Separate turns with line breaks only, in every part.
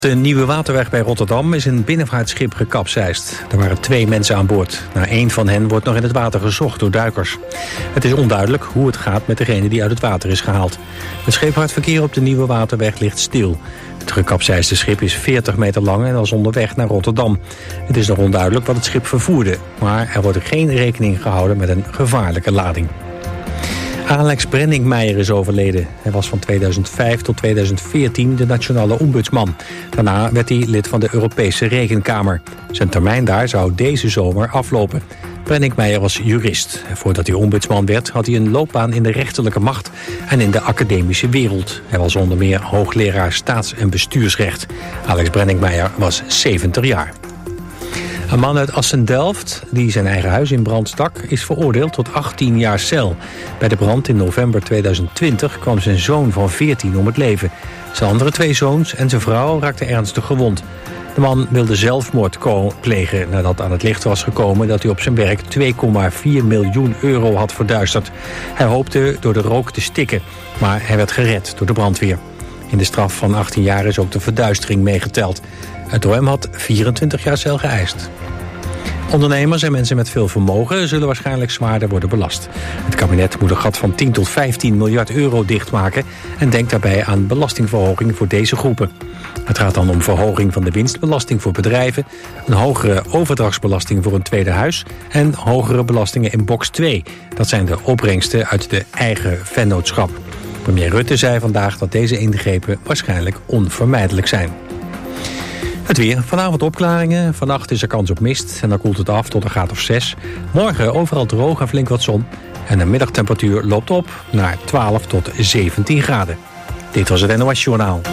De Nieuwe Waterweg bij Rotterdam is een binnenvaartschip gekapseist. Er waren 2 mensen aan boord. Naar 1 van hen wordt nog in het water gezocht door duikers. Het is onduidelijk hoe het gaat met degene die uit het water is gehaald. Het scheepvaartverkeer op de Nieuwe Waterweg ligt stil. Het gekapseisde schip is 40 meter lang en was onderweg naar Rotterdam. Het is nog onduidelijk wat het schip vervoerde, maar er wordt geen rekening gehouden met een gevaarlijke lading. Alex Brenninkmeijer is overleden. Hij was van 2005 tot 2014 de nationale ombudsman. Daarna werd hij lid van de Europese Rekenkamer. Zijn termijn daar zou deze zomer aflopen. Brenninkmeijer was jurist. Voordat hij ombudsman werd had hij een loopbaan in de rechterlijke macht en in de academische wereld. Hij was onder meer hoogleraar staats- en bestuursrecht. Alex Brenninkmeijer was 70 jaar. Een man uit Assen-Delft, die zijn eigen huis in brand stak, is veroordeeld tot 18 jaar cel. Bij de brand in november 2020 kwam zijn zoon van 14 om het leven. Zijn andere 2 zoons en zijn vrouw raakten ernstig gewond. De man wilde zelfmoord plegen nadat aan het licht was gekomen dat hij op zijn werk 2,4 miljoen euro had verduisterd. Hij hoopte door de rook te stikken, maar hij werd gered door de brandweer. In de straf van 18 jaar is ook de verduistering meegeteld. Het OM had 24 jaar cel geëist. Ondernemers en mensen met veel vermogen zullen waarschijnlijk zwaarder worden belast. Het kabinet moet een gat van 10 tot 15 miljard euro dichtmaken en denkt daarbij aan belastingverhoging voor deze groepen. Het gaat dan om verhoging van de winstbelasting voor bedrijven, een hogere overdrachtsbelasting voor een tweede huis en hogere belastingen in box 2. Dat zijn de opbrengsten uit de eigen vennootschap. Premier Rutte zei vandaag dat deze ingrepen waarschijnlijk onvermijdelijk zijn. Het weer. Vanavond opklaringen. Vannacht is er kans op mist en dan koelt het af tot een graad of 6. Morgen overal droog en flink wat zon. En de middagtemperatuur loopt op naar 12 tot 17 graden. Dit was het NOS Journaal.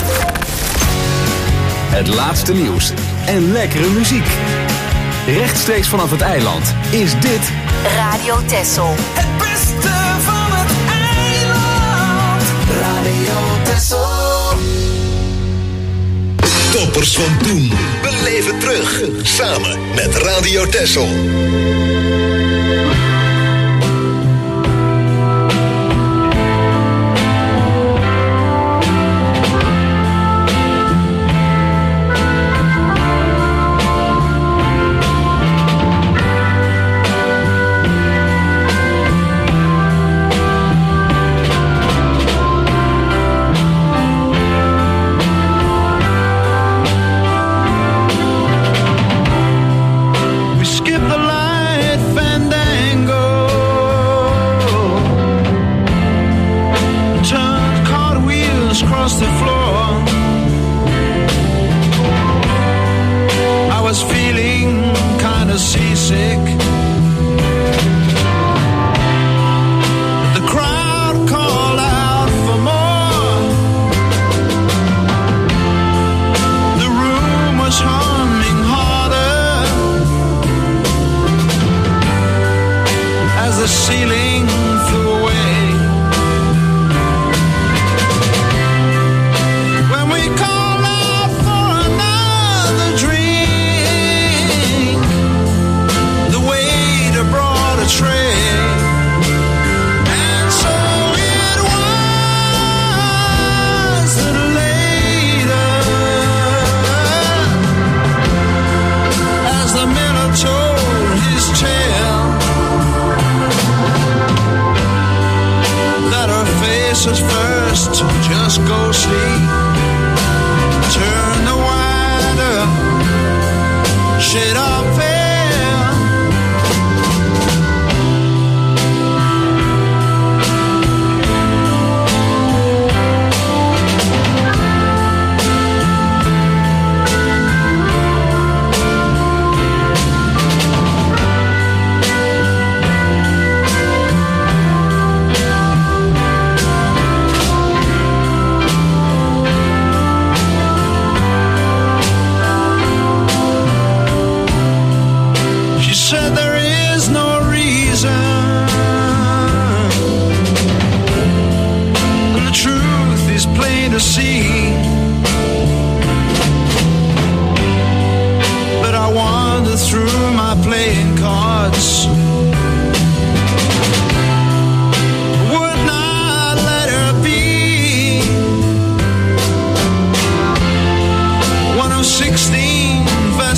Het laatste nieuws en lekkere muziek. Rechtstreeks vanaf het eiland is dit
Radio Texel.
Het beste van het eiland. Radio Texel.
Toppers van toen. We leven terug. Samen met Radio Texel.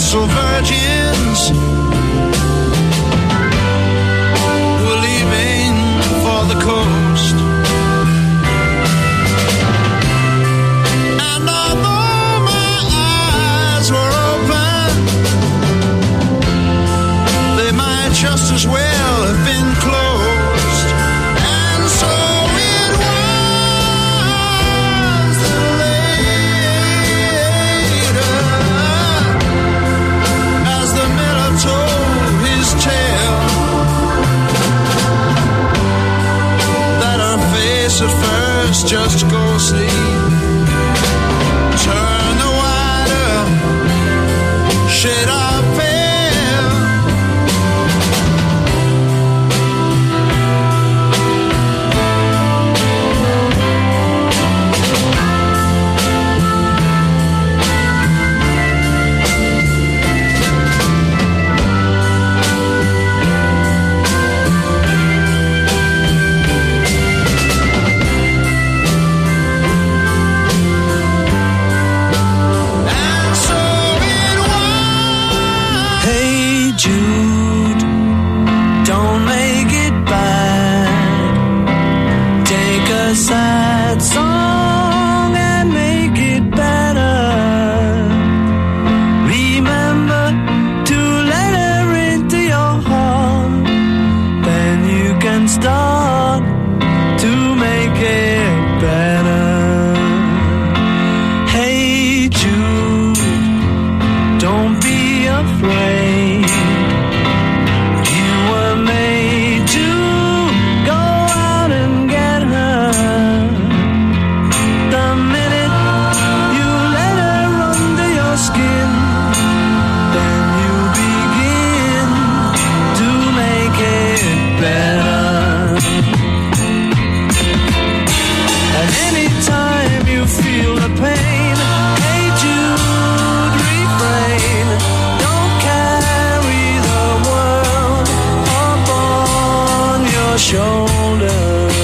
so virgins were leaving for the coast. And although my eyes were open, they might just as well have been closed. And so it was that later, as the miller told his tale, that her face at first just ghostly turned the wider shade of pale. And so it was. Hey Jude, don't make it bad. Take a sad song and make it better. Remember to let her into your heart. Then you can start to make it better. Hey Jude, don't be afraid. You were made to go out and get her. The minute you let her under your skin, then you begin to make it better. And anytime you feel the pain, hey Jude, refrain. Don't carry the world upon your shoulder.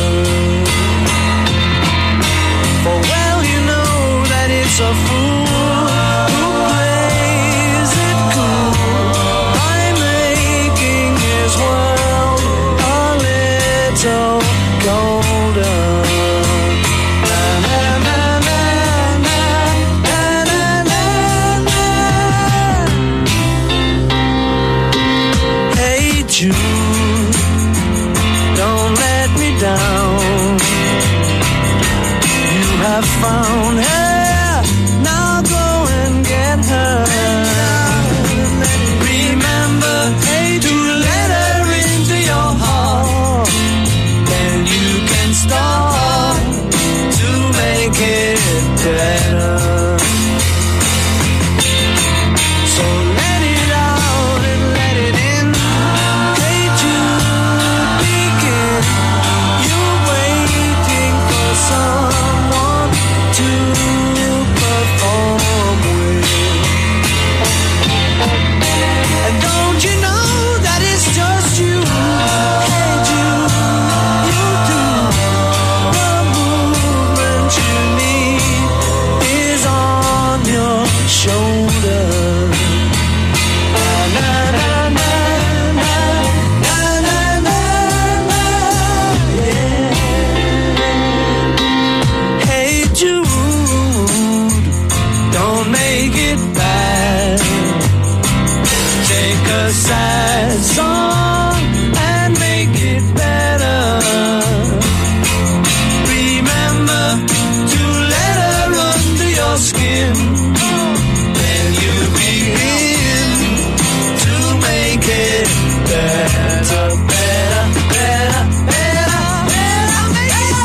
For well you know that it's a fool who plays it cool by making his world a little colder. Na, na, na, na, na, na, na, na, na. Hey Jude, don't let me down. You have found her, now go and get her. Remember to let her into your heart. Then you can start to make it better. So let it out and let it in. Hey Jude, begin. You're waiting for someone to perform with. And don't you know that it's just you? Hey Jude, you do. The movement you need is on your shoulder. Na, na, na, na, na, na, na, na, yeah. Hey Jude, don't make it bad. Take a sad song and make it better. Remember to let her under your skin. Then you begin to make it better, better, better, better, better, make it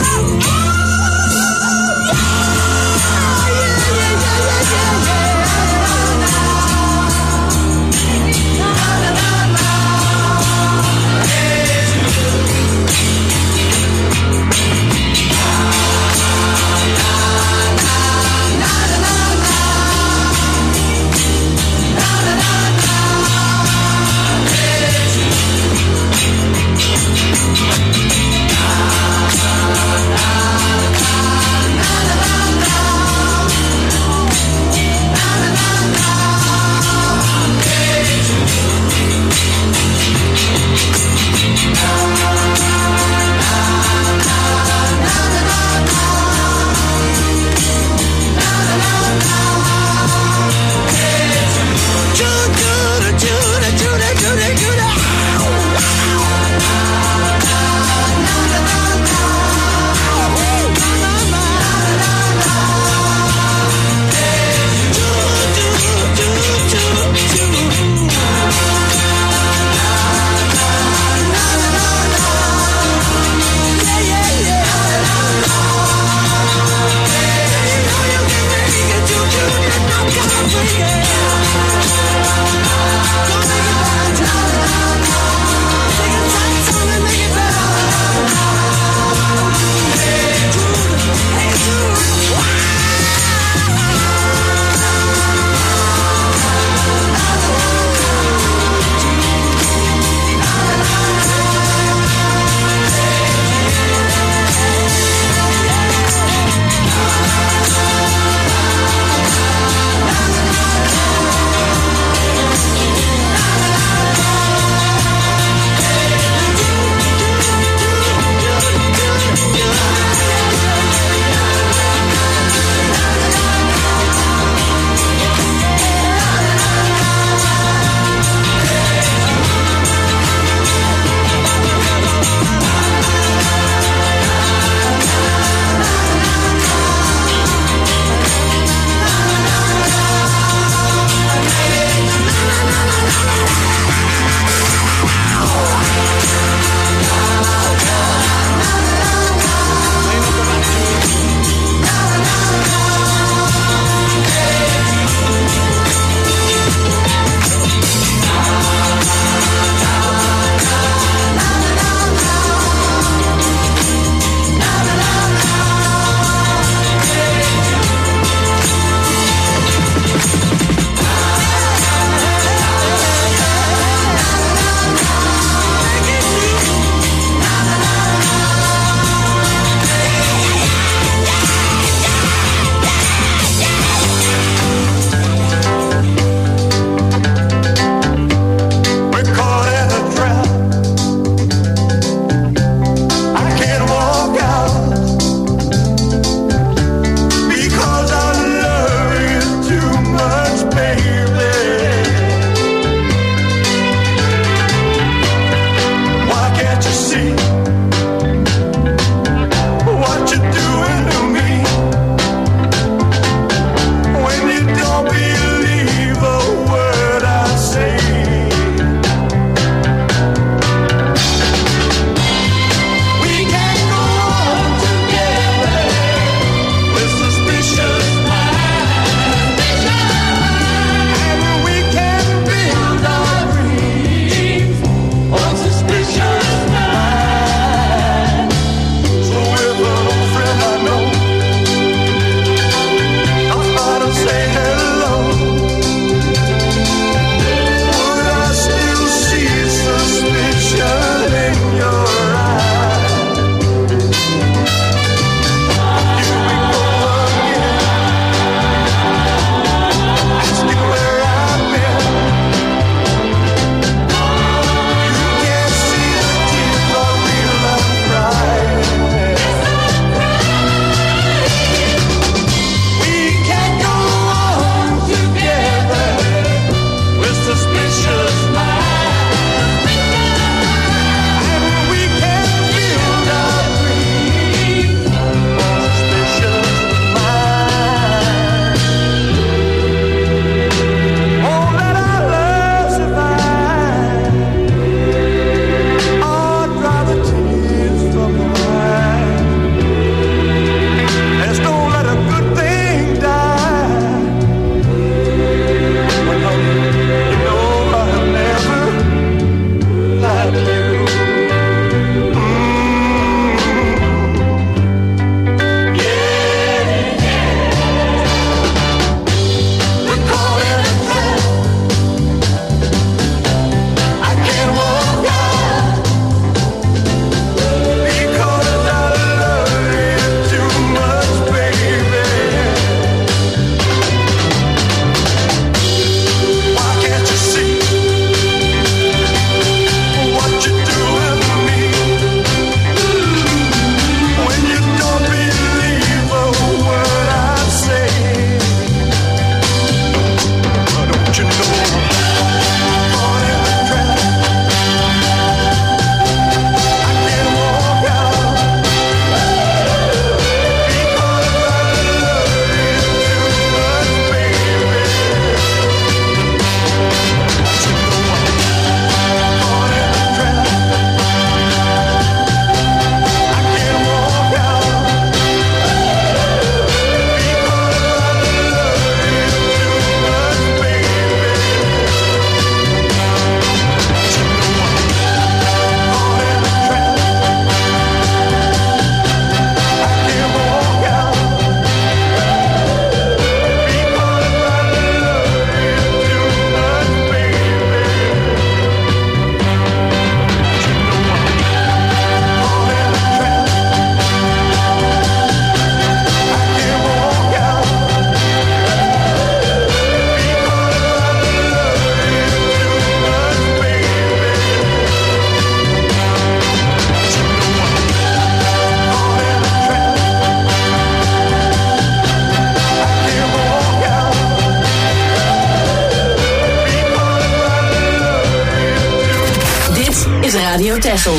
is Radio Texel.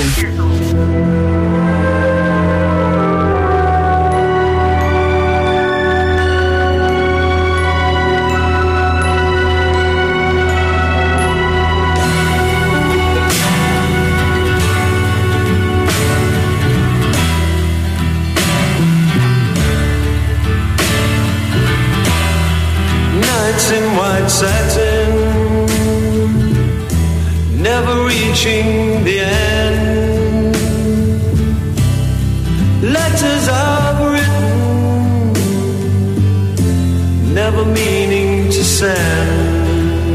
In white satin, never reaching the end. Letters I've written, never meaning to send.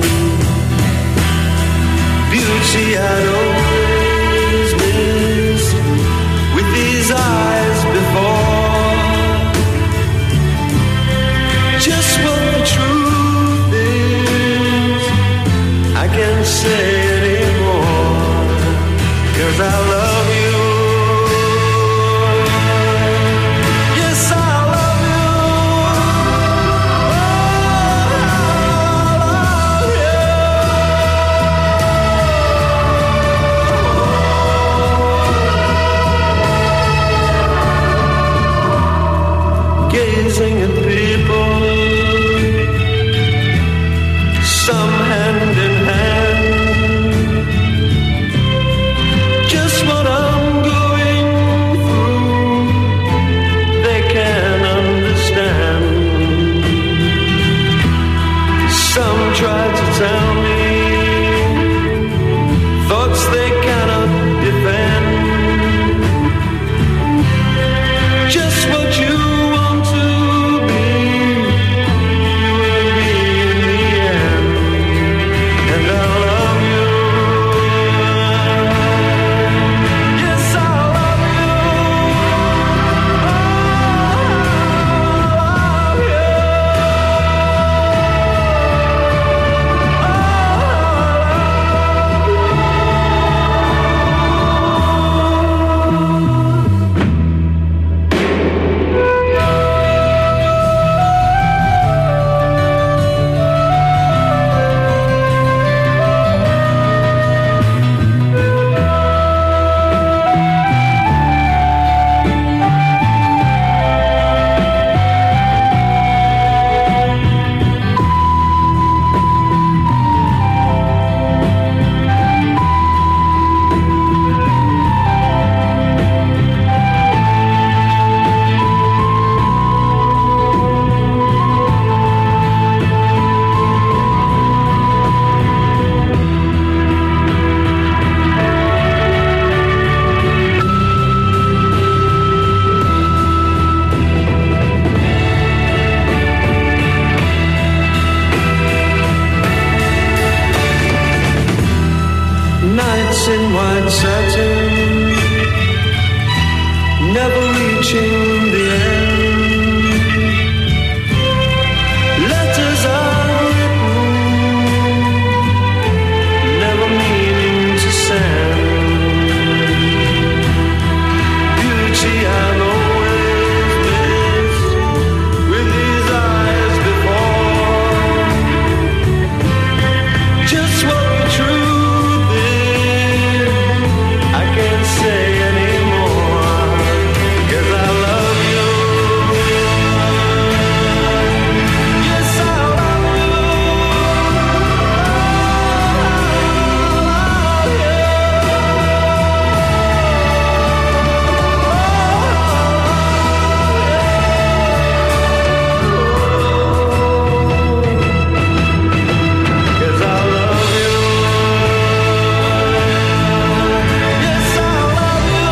Beauty I'd always missed with these eyes before. Just what the truth I can't say anymore, 'cause I love you. Yes, I love you. Oh, gazing at people, some hand in hand, white satin, never reaching the end. Letters are written, never meaning to send. Beauty I've always missed with these eyes before. Just what the truth is, I can't say anymore, 'cause I love you. Yes, I love you. Cause I love you. Yes, I love you.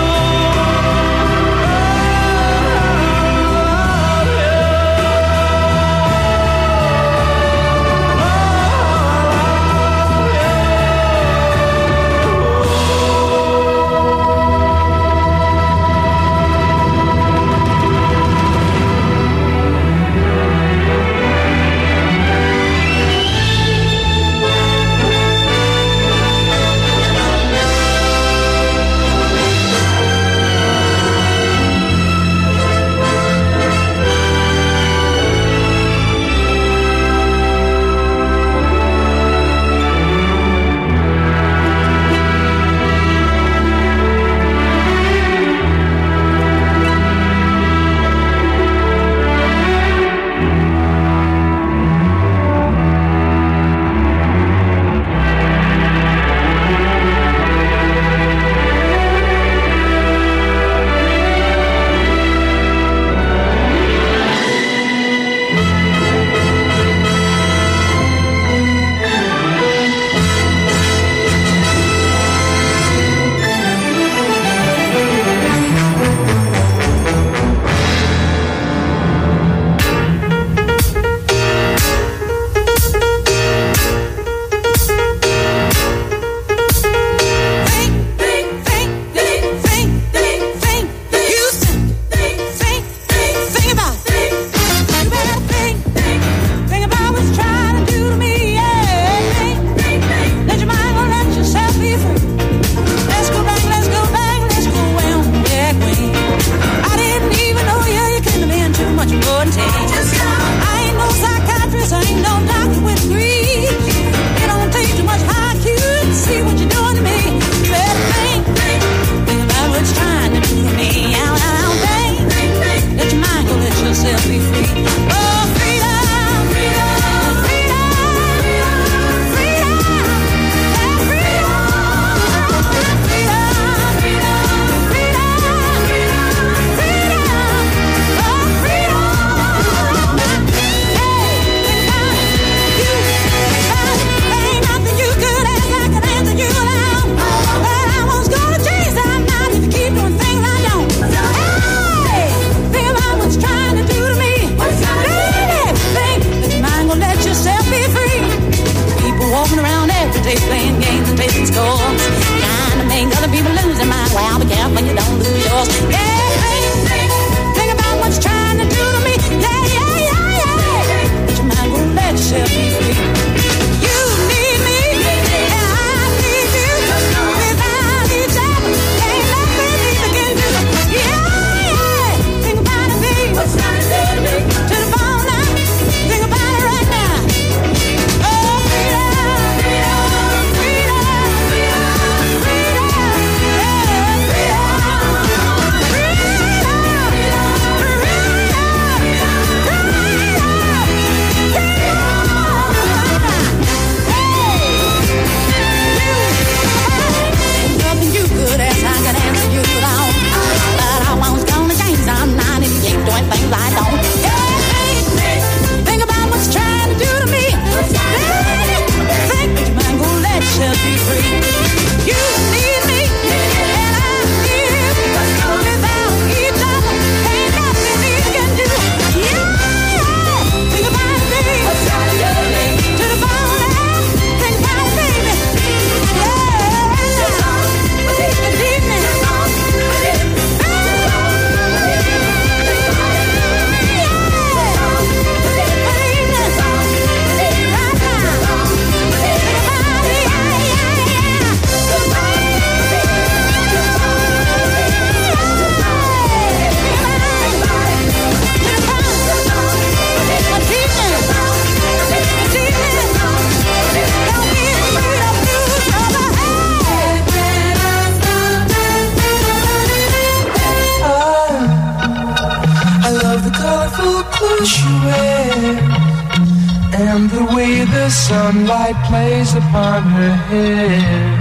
the sunlight plays upon her hair.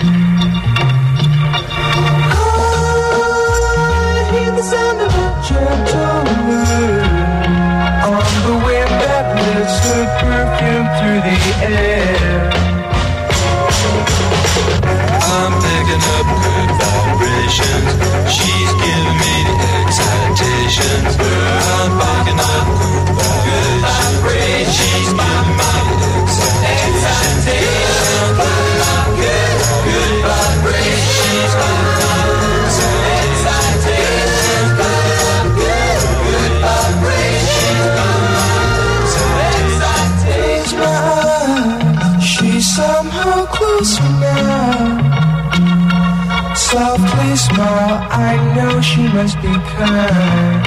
I hear the sound of a gentle word on the wind that lifts her perfume through the air.
I'm picking up good vibrations. She's giving me the excitations. I'm picking up good vibrations. She's giving me the excitations. I'm picking up good vibrations. She's giving me the excitations. Good vibrations. She's somehow closer now. Softly smile, I know she must be kind.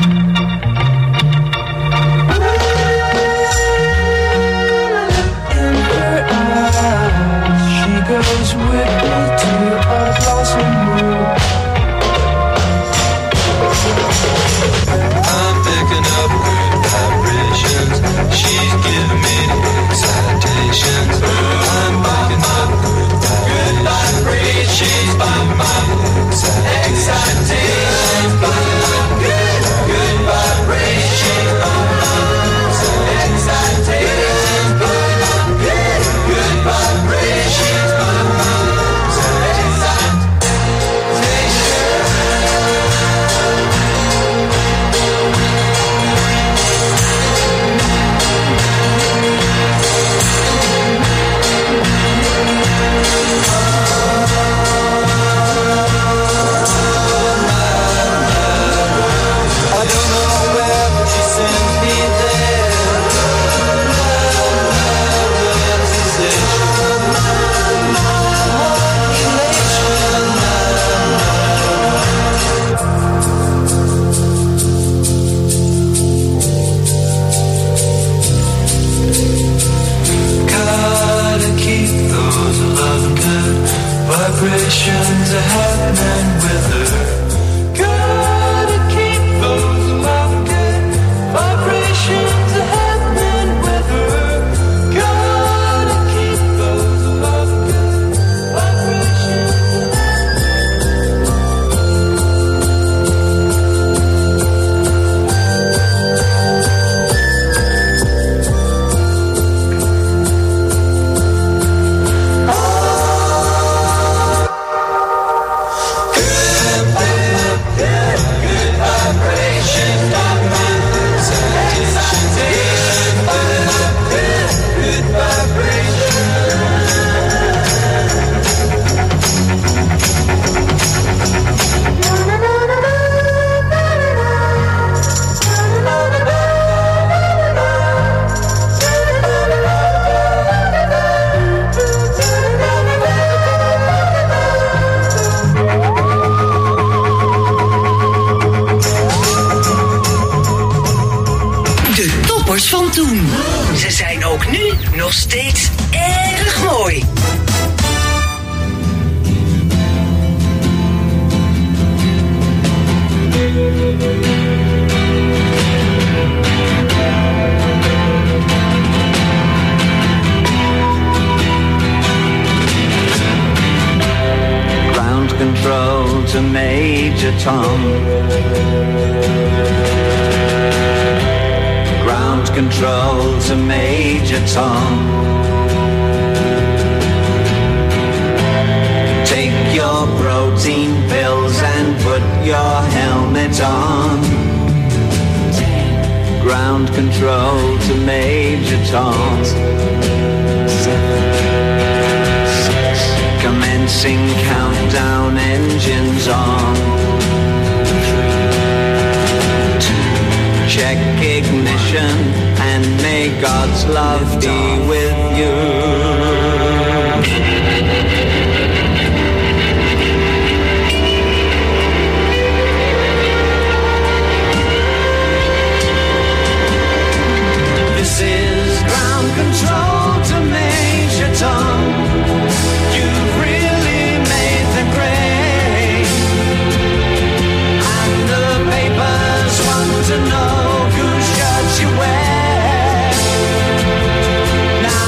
In her eyes, she goes with me to a blossom room. I'm picking up good vibrations. She's giving me the excitations. I'm picking up good vibrations. She's giving me excitations. Good vibrations. Excitations. Good vibrations. Vibrations are happening with her. Gotta keep those love good. Vibrations are happening with her. Gotta keep those love good. Vibrations are
Van toen. Ze zijn ook nu nog steeds erg mooi.
Ground control to Major Tom. Ground control to Major Tom. Take your protein pills and put your helmet on. Ground control to Major Tom. Commencing countdown, engines on. Check ignition and may God's love be with you. This is ground control to Major Tom. You've really made the grade, and the papers want to know whose shirt you wear. Now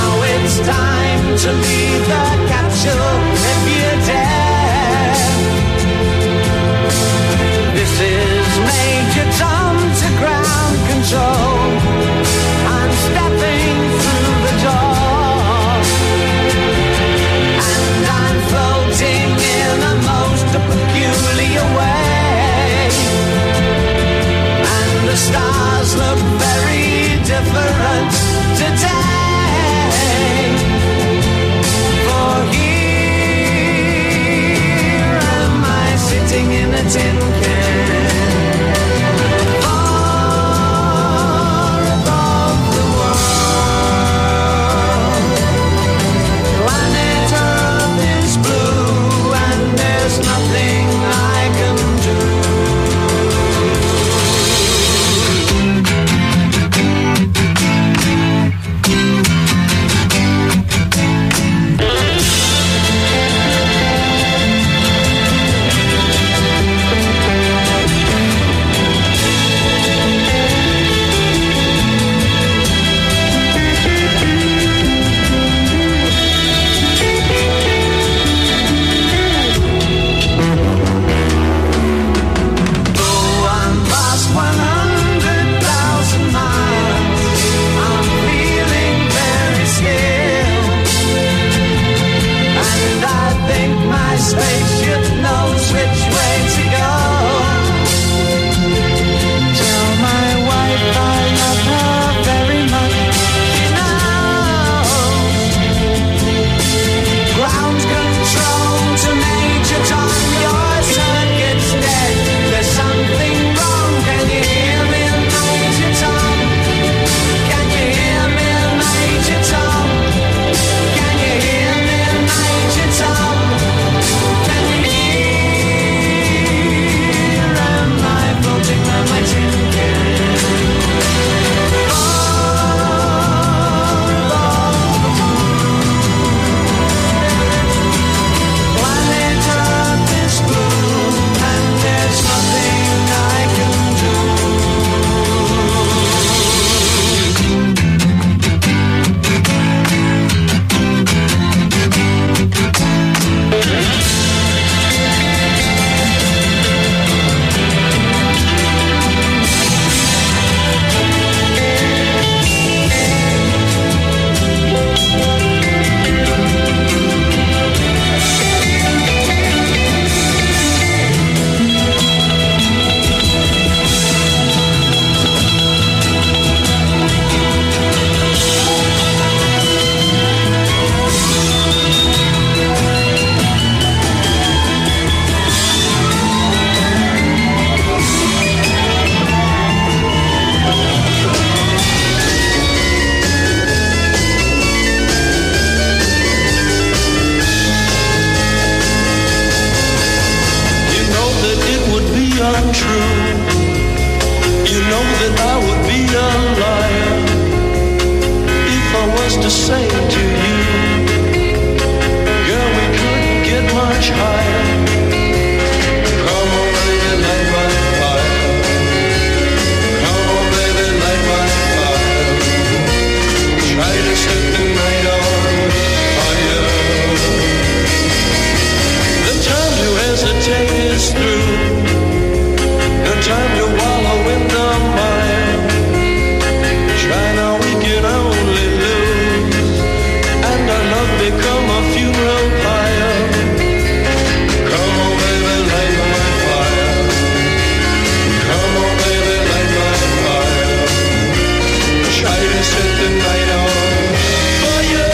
funeral pyre. Come on, baby, light my fire. Come on, baby, light my fire. Try to set the night on fire.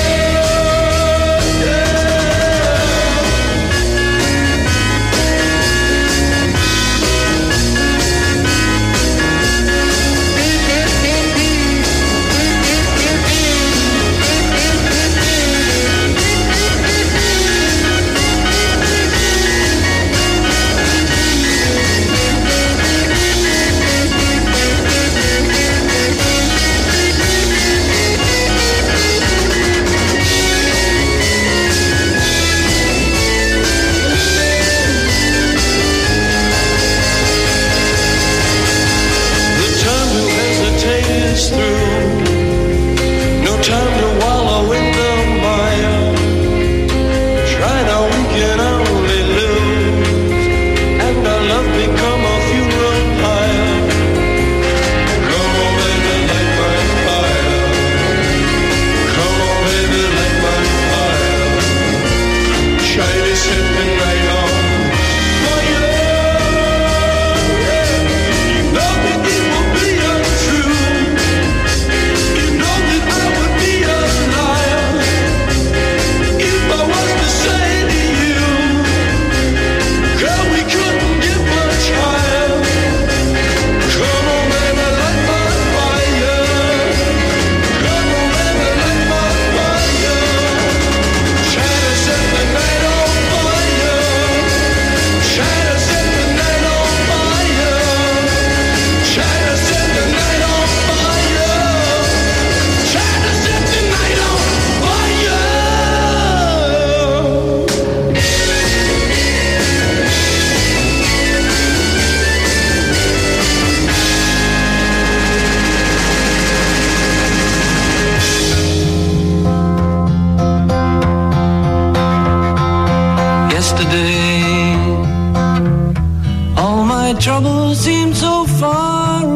Troubles seem so far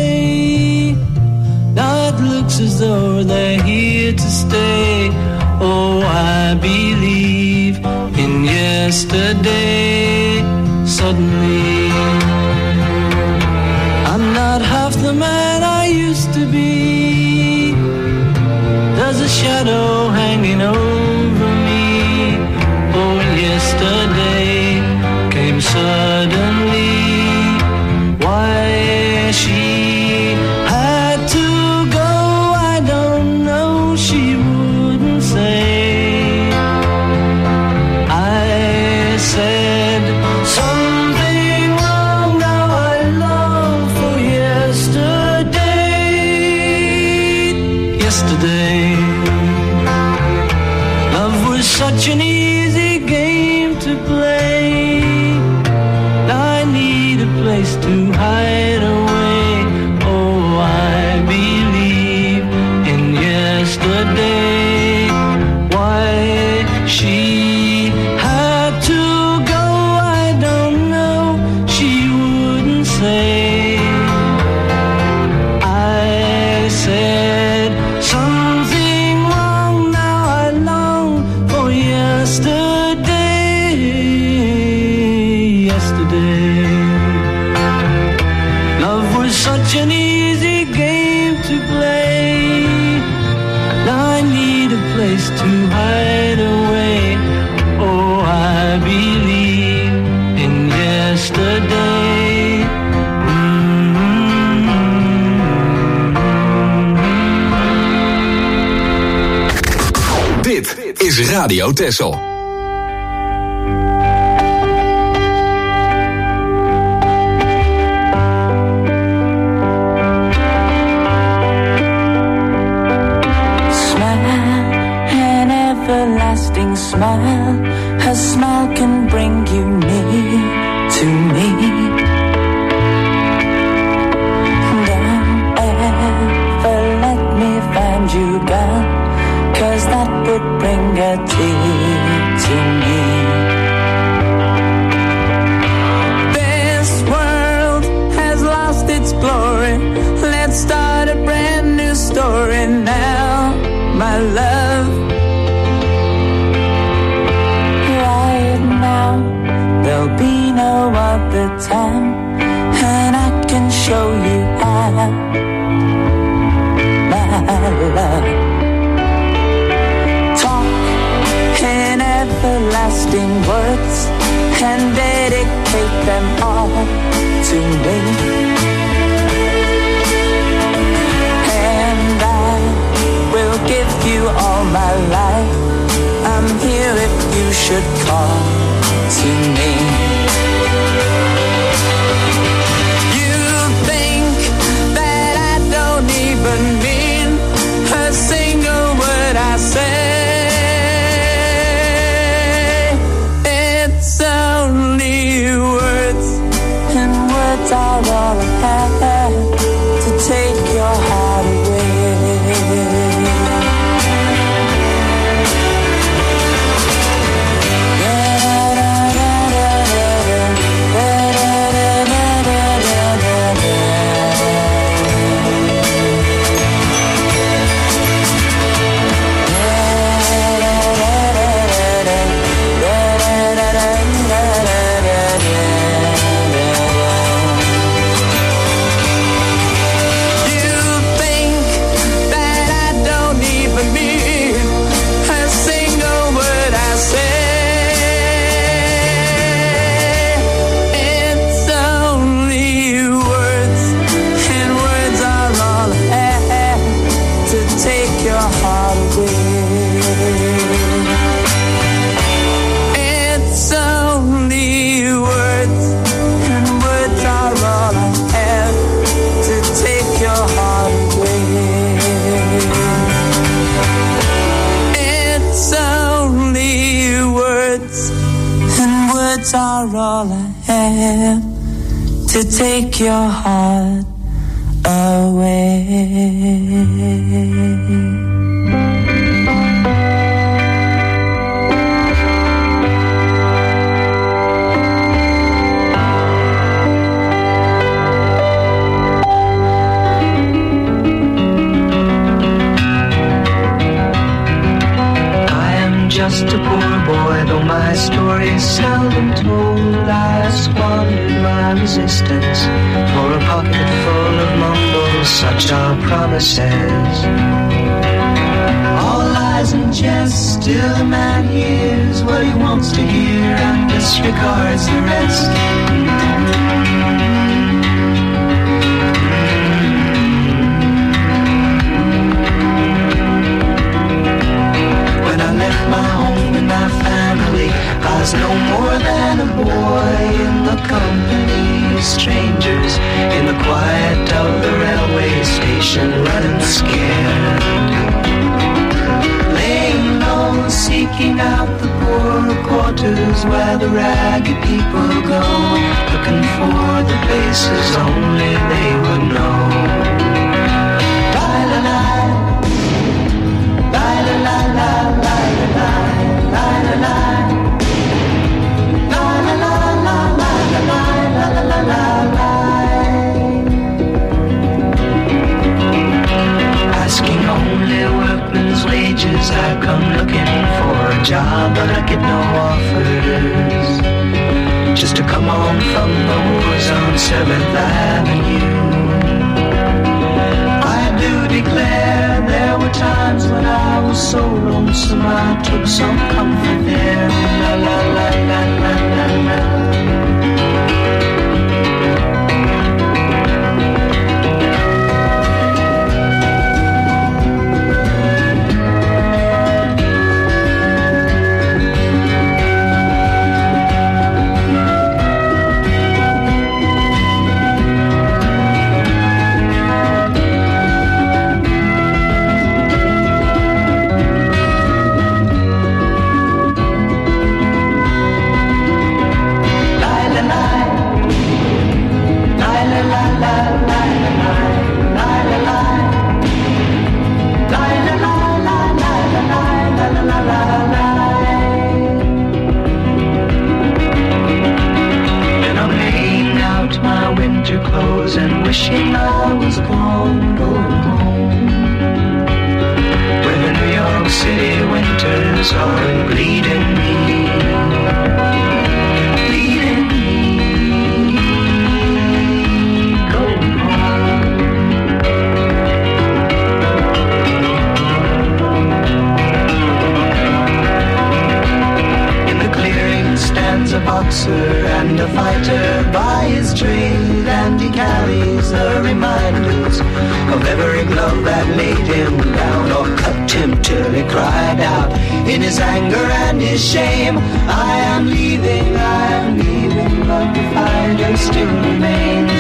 away. Now it looks as though they're here to stay. Oh, I believe in yesterday. Suddenly, I'm not half the man I used to be. There's a shadow hanging over me. Oh, yesterday came suddenly. Why she had to go, I don't know, she wouldn't say. I said something wrong, now I long for yesterday. Yesterday, love was such an easy game to play. Now I need a place to hide away. Oh, I believe in yesterday. Why she had to go, I don't know, she wouldn't say. I said something wrong, now I long for yesterday. Yesterday, love was such an easy game to play. Now I need a place to hide away. Oh, I believe in yesterday.
Dit is Radio Texel.
Everlasting smile, her smile can bring you near to me. Don't ever let me find you gone, 'cause that would bring a tear to me. This world has lost its glory, let's start a brand new story now, my love. lasting words and dedicate them all to me. And I will give you all my life. I'm here if you should call to me. You think that I don't even mean a single word I say. It's only words, and words are all I have to take your heart away. Are all I have to take your heart away. Just a poor boy, though my story is seldom told. I squandered my resistance for a pocket full of mumbles. Such are promises. All lies and jest, still a man hears what he wants to hear and disregards the rest. My home and my family, I was no more than a boy in the company of strangers, in the quiet of the railway station, running scared, laying low, seeking out the poor quarters where the ragged people go, looking for the places only they would know. La-la-la, la-la-la-la. Asking only workmen's wages, I come looking for a job, but I get no offers. Just to come home from the wars on 7th Avenue. I do declare there were times when I was so lonesome I took some comfort there. La la la la la la la. And wishing I was gone, going home, where the New York City winters are bleeding me, bleeding me, going home. In the clear boxer and a fighter by his trade, and he carries the reminders of every glove that laid him down or cut him till he cried out in his anger and his shame, I am leaving, but the fighter still remains.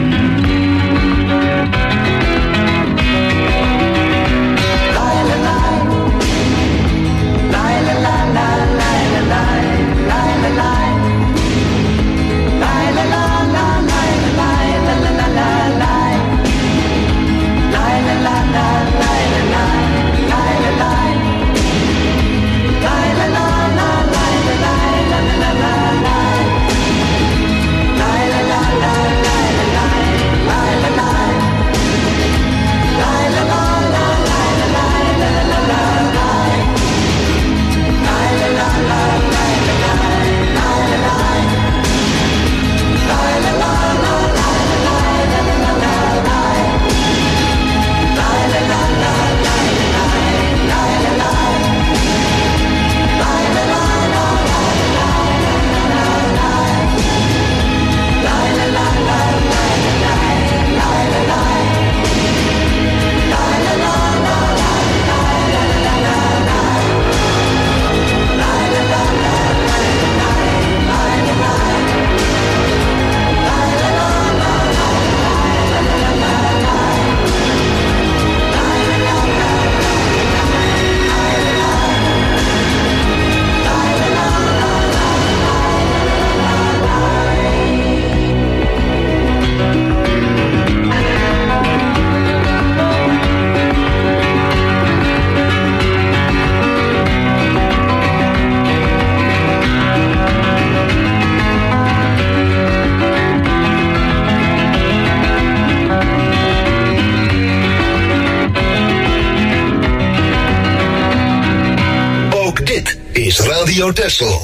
Radio Texel.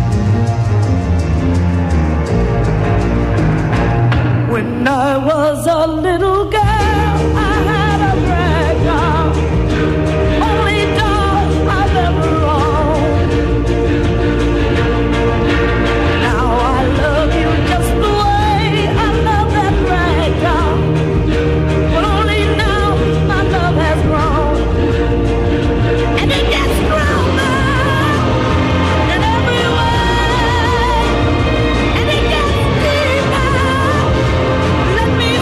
When I was a little girl, I had a rag doll, only doll I've ever owned. Now I love you just the way I love that rag doll, but only now my love has grown, and it gets stronger in every way, and it gets deeper. Let me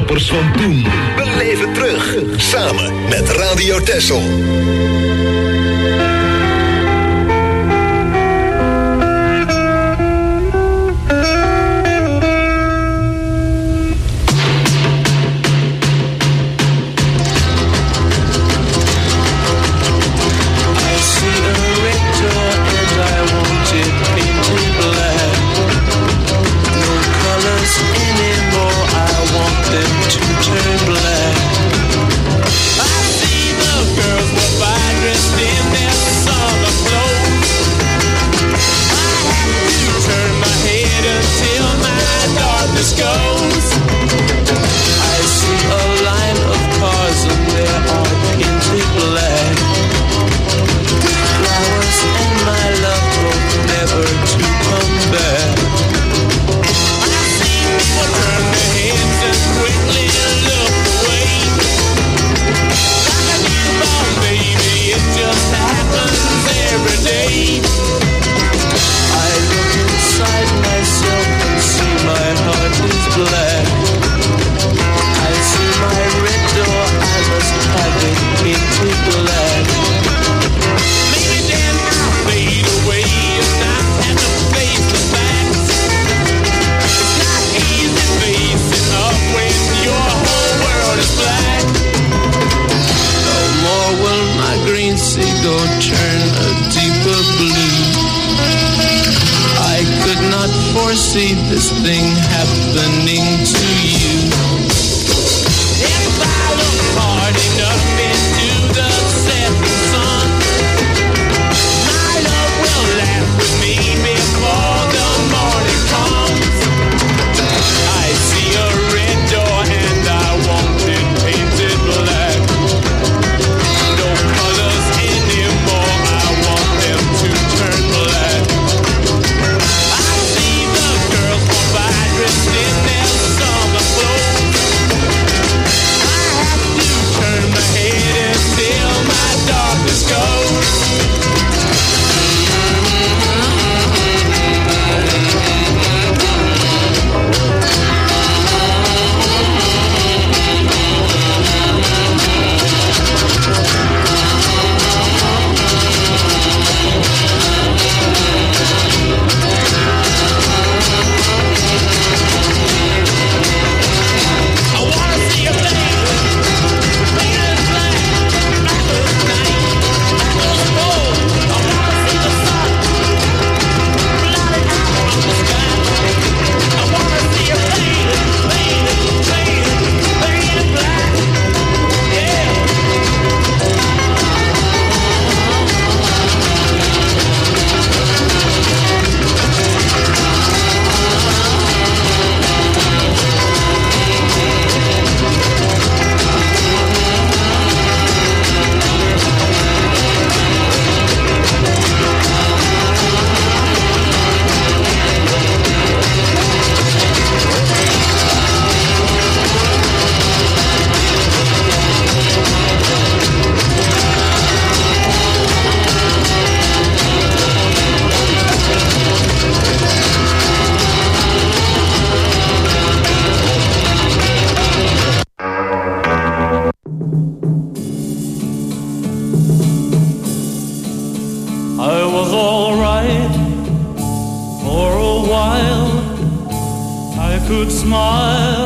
toppers van toen. Beleef het terug. Samen met Radio Texel.
See this thing happening to you. If I look hard enough into the setting sun, my love will laugh with me before the morning comes. I see a red door and I want it painted black. No colors anymore, I want them to turn black. Dressed in their summer clothes, I have to turn my head until my darkness goes.
Smile